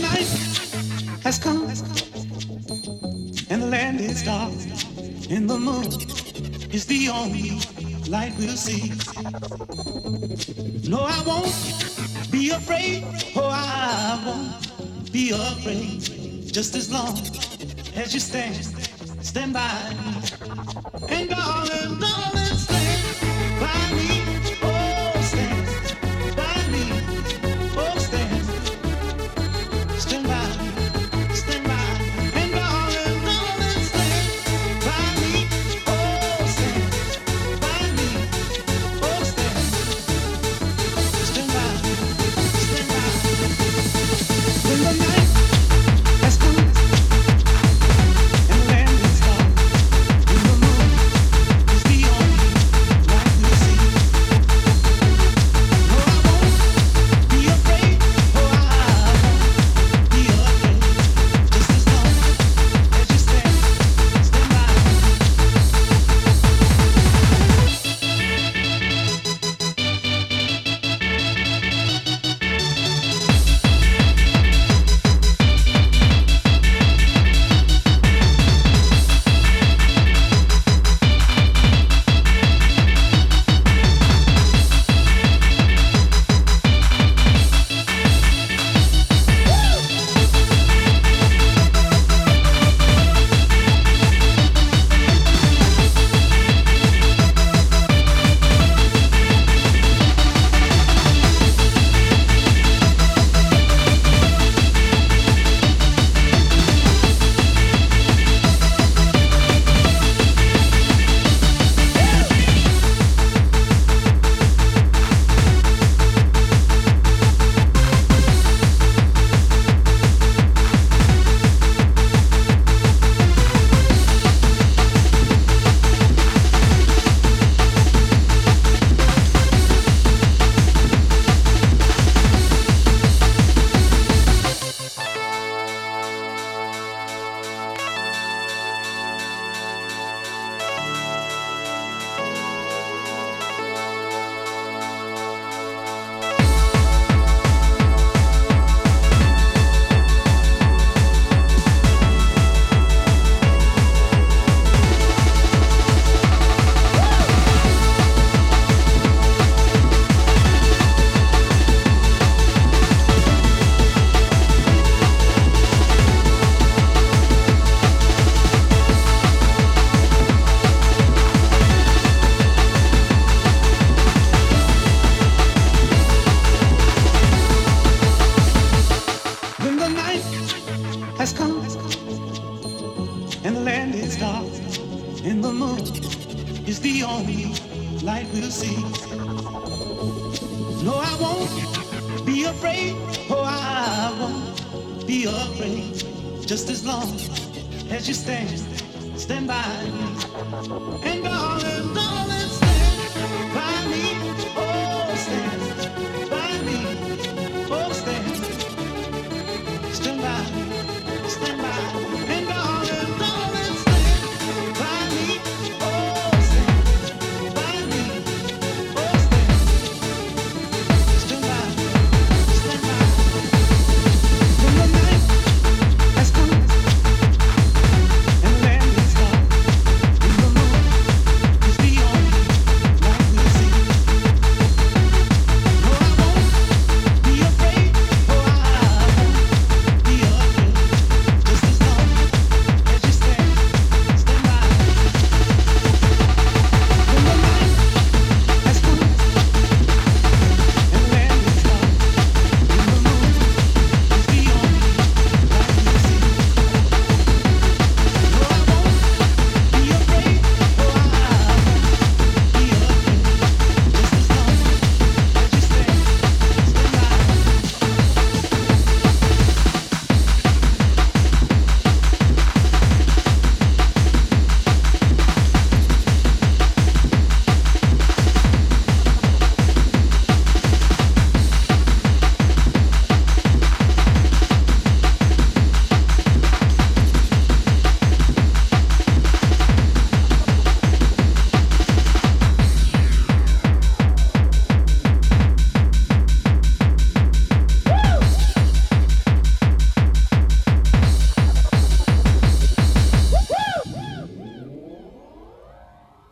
night has come and the land is dark and the moon is the only light we'll see. No, I won't be afraid. Oh, I won't be afraid. Just as long as you stand by me. And darling, darling, stand by me. Oh, stand by me. Oh, stand by me. Stand by me. And darling, darling, stand by me. Oh, stand by me. Oh, stand by me. Stand by me. When the night has come and the land is dark and the moon is the only light we'll see. No, I won't be afraid. Oh, I won't be afraid. Just as long as you stand by me. When the night has come and the land is dark and the moon is the only light we'll see. No, I won't be afraid. Oh, I won't be afraid. Just as long as you stand by me. And darling, darling.